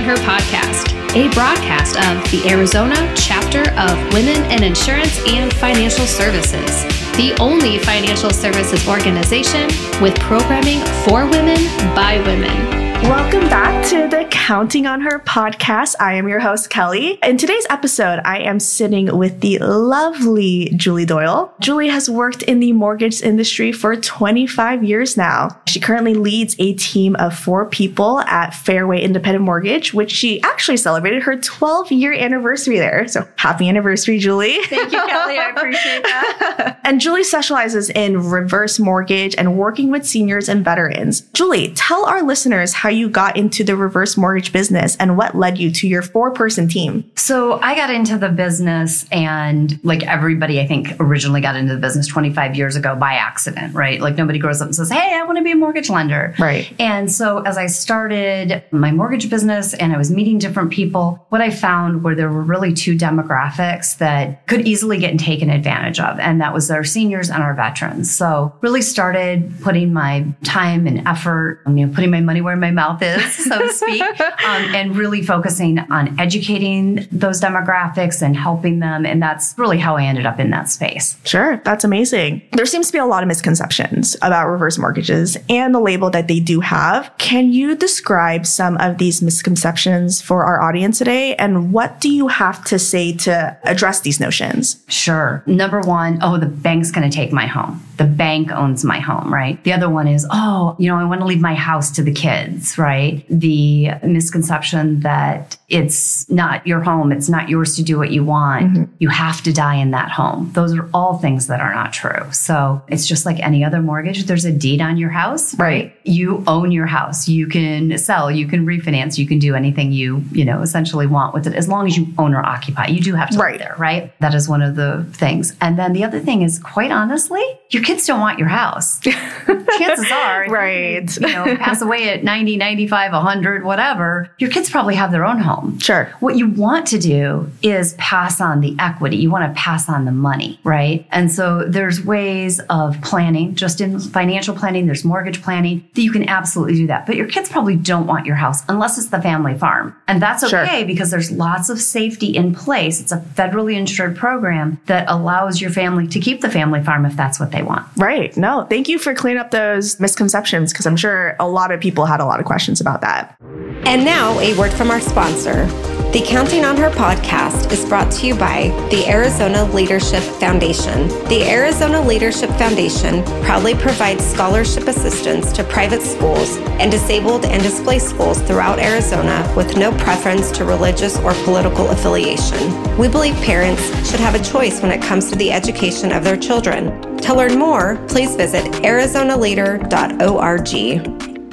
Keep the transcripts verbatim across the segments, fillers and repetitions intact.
Her podcast, a broadcast of the Arizona chapter of Women in Insurance and Financial Services, the only financial services organization with programming for women by women. Welcome back to the Counting on Her podcast. I am your host, Kelly. In today's episode, I am sitting with the lovely Julie Doyle. Julie has worked in the mortgage industry for twenty-five years now. She currently leads a team of four people at Fairway Independent Mortgage, which she actually celebrated her twelve-year anniversary there. So happy anniversary, Julie. Thank you, Kelly. I appreciate that. And Julie specializes in reverse mortgage and working with seniors and veterans. Julie, tell our listeners how you got into the reverse mortgage business and what led you to your four-person team. So I got into the business, and like everybody, I think, originally got into the business twenty-five years ago by accident, right? Like nobody grows up and says, hey, I want to be a mortgage lender. Right. And so as I started my mortgage business and I was meeting different people, what I found were there were really two demographics that could easily get taken advantage of. And that was our seniors and our veterans. So really started putting my time and effort, you know, putting my money where my mouth is, so to speak, um, and really focusing on educating those demographics and helping them. And that's really how I ended up in that space. Sure. That's amazing. There seems to be a lot of misconceptions about reverse mortgages and the label that they do have. Can you describe some of these misconceptions for our audience today? And what do you have to say to address these notions? Sure. Number one, oh, the bank's going to take my home. The bank owns my home, right? The other one is, oh, you know, I want to leave my house to the kids, right? The misconception that it's not your home. It's not yours to do what you want. Mm-hmm. You have to die in that home. Those are all things that are not true. So it's just like any other mortgage. There's a deed on your house, right? right? You own your house. You can sell, you can refinance, you can do anything you, you know, essentially want with it, as long as you own or occupy. You do have to right. live there, right? That is one of the things. And then the other thing is, quite honestly, your kids don't want your house. Chances are, right. you, you know, pass away at ninety, ninety-five, one hundred, whatever, your kids probably have their own home. Sure. What you want to do is pass on the equity. You want to pass on the money, right? And so there's ways of planning, just in financial planning, there's mortgage planning, that you can absolutely do that. But your kids probably don't want your house unless it's the family farm. And that's okay, sure, because there's lots of safety in place. It's a federally insured program that allows your family to keep the family farm if that's what they want. Right. No, thank you for clearing up those misconceptions, because I'm sure a lot of people had a lot of questions about that. And now a word from our sponsor. The Counting on Her podcast is brought to you by the Arizona Leadership Foundation. The Arizona Leadership Foundation proudly provides scholarship assistance to private schools and disabled and displaced schools throughout Arizona with no preference to religious or political affiliation. We believe parents should have a choice when it comes to the education of their children. To learn more, please visit arizona leader dot org.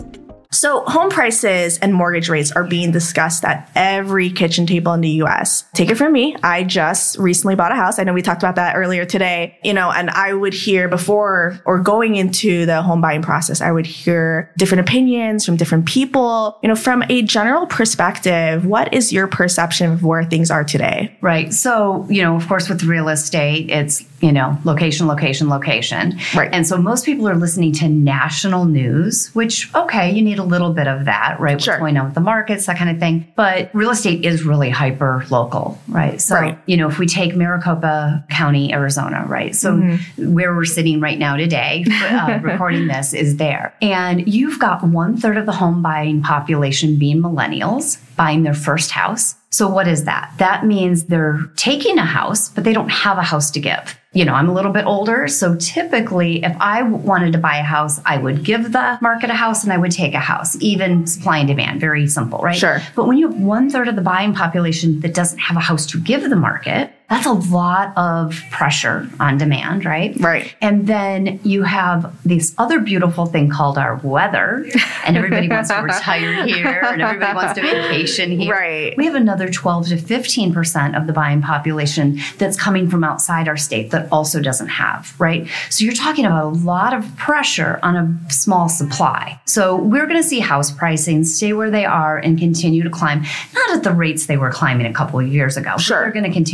So home prices and mortgage rates are being discussed at every kitchen table in the U S. Take it from me. I just recently bought a house. I know we talked about that earlier today, you know, and I would hear before or going into the home buying process, I would hear different opinions from different people. You know, from a general perspective, what is your perception of where things are today? Right. So, you know, of course, with real estate, it's, you know, location, location, location. Right. And so most people are listening to national news, which, okay, you need a little bit of that, right? Sure. What's going on with the markets, that kind of thing. But real estate is really hyper local, right? So, right. you know, if we take Maricopa County, Arizona, right? So mm-hmm. where we're sitting right now today, uh, recording this is there. And you've got one third of the home buying population being millennials, buying their first house. So what is that? That means they're taking a house, but they don't have a house to give. You know, I'm a little bit older. So typically, if I wanted to buy a house, I would give the market a house and I would take a house, even supply and demand. Very simple, right? Sure. But when you have one third of the buying population that doesn't have a house to give the market, that's a lot of pressure on demand, right? Right. And then you have this other beautiful thing called our weather, and everybody wants to retire here, and everybody wants to vacation here. Right. We have another twelve to fifteen percent of the buying population that's coming from outside our state that also doesn't have, right? So you're talking about a lot of pressure on a small supply. So we're going to see house pricing stay where they are and continue to climb, not at the rates they were climbing a couple of years ago. Sure. They're going to continue to climb.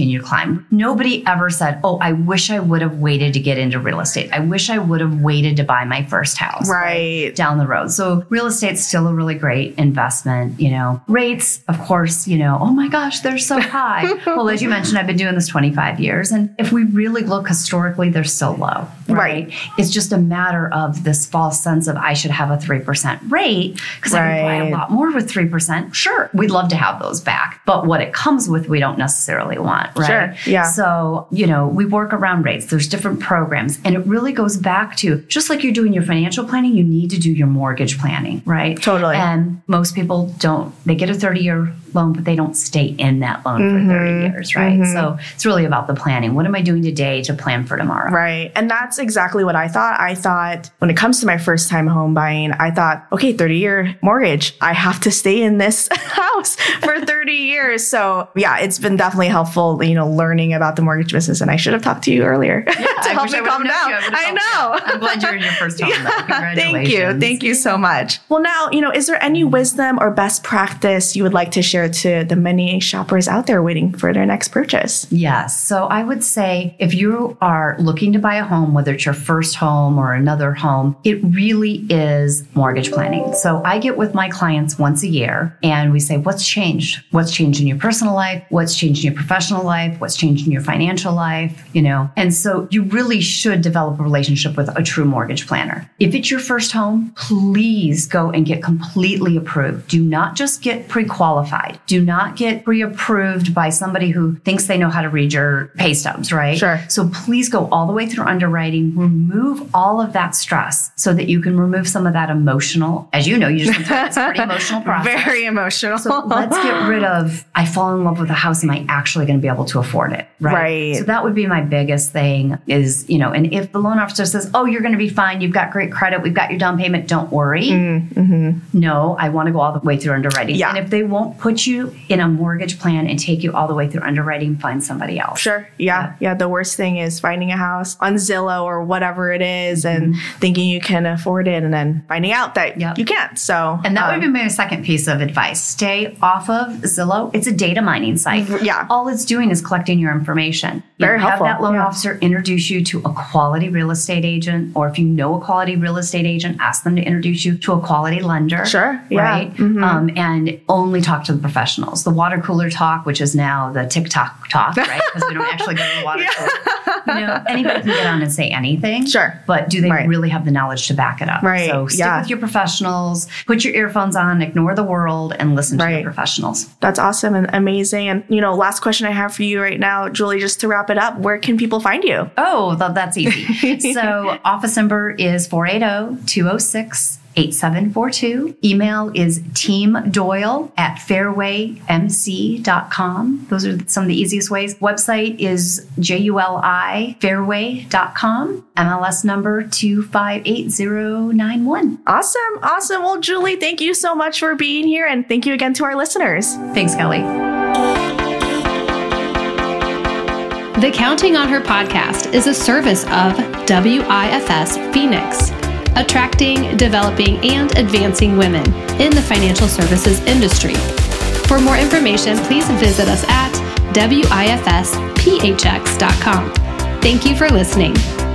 time. Nobody ever said, oh, I wish I would have waited to get into real estate. I wish I would have waited to buy my first house right. right, down the road. So real estate's still a really great investment. You know, rates, of course, you know, oh my gosh, they're so high. Well, as you mentioned, I've been doing this twenty-five years. And if we really look historically, they're still low. Right. right. It's just a matter of this false sense of I should have a three percent rate because right. I can buy a lot more with three percent. Sure, we'd love to have those back. But what it comes with, we don't necessarily want. Right. Sure. Yeah. So, you know, we work around rates. There's different programs. And it really goes back to just like you're doing your financial planning, you need to do your mortgage planning. Right. Totally. And most people don't, they get a thirty year loan, but they don't stay in that loan mm-hmm. for thirty years. Right. Mm-hmm. So it's really about the planning. What am I doing today to plan for tomorrow? Right. And that's exactly what I thought. I thought when it comes to my first time home buying, I thought, okay, thirty year mortgage. I have to stay in this house for thirty years. So yeah, it's been definitely helpful, you know, learning about the mortgage business. And I should have talked to you earlier yeah, to help me calm down. I, I know. You. I'm glad you're in your first home. Yeah, congratulations. Thank you. Thank you so much. Well, now, you know, is there any wisdom or best practice you would like to share to the many shoppers out there waiting for their next purchase? Yes. So I would say if you are looking to buy a home, whether it's your first home or another home, it really is mortgage planning. So I get with my clients once a year and we say, what's changed? What's changed in your personal life? What's changed in your professional life? What's changed in your financial life? You know, and so you really should develop a relationship with a true mortgage planner. If it's your first home, please go and get completely approved. Do not just get pre-qualified. Do not get pre-approved by somebody who thinks they know how to read your pay stubs, right? Sure. So please go all the way through underwriting, remove all of that stress so that you can remove some of that emotional, as you know, you just went through it's a pretty emotional process. Very emotional. So let's get rid of, I fall in love with a house. Am I actually going to be able to afford it? Right. Right. So that would be my biggest thing is, you know, and if the loan officer says, oh, you're going to be fine. You've got great credit. We've got your down payment. Don't worry. Mm-hmm. No, I want to go all the way through underwriting. Yeah. And if they won't put you in a mortgage plan and take you all the way through underwriting, find somebody else. Sure. Yeah. Yeah. yeah. The worst thing is finding a house on Zillow or whatever it is and mm-hmm. thinking you can afford it and then finding out that yep. you can't. So, and that um, would be my second piece of advice. Stay off of Zillow. It's a data mining site. Yeah. All it's doing is collecting your information. You Very have helpful. that loan yeah. officer introduce you to a quality real estate agent, or if you know a quality real estate agent, ask them to introduce you to a quality lender. Sure. Yeah. Right. Mm-hmm. Um, and only talk to the professionals. The water cooler talk, which is now the TikTok talk, right? Because we don't actually go to the water yeah. cooler. You know, anybody can get on and say anything. Sure. But do they right. really have the knowledge to back it up? Right. So stick yeah. with your professionals, put your earphones on, ignore the world, and listen right. to your professionals. That's awesome and amazing. And, you know, last question I have for you right now, Julie, just to wrap it up, where can people find you? Oh, that's easy. So office number is four eight zero, two zero six, eight seven four two. Email is teamdoyle at fairway m c dot com. Those are some of the easiest ways. Website is juli fairway dot com. M L S number two five eight zero nine one. Awesome. Awesome. Well, Julie, thank you so much for being here. And thank you again to our listeners. Thanks, Kelly. The Counting on Her podcast is a service of W I F S Phoenix, attracting, developing, and advancing women in the financial services industry. For more information, please visit us at W I F S P H X dot com. Thank you for listening.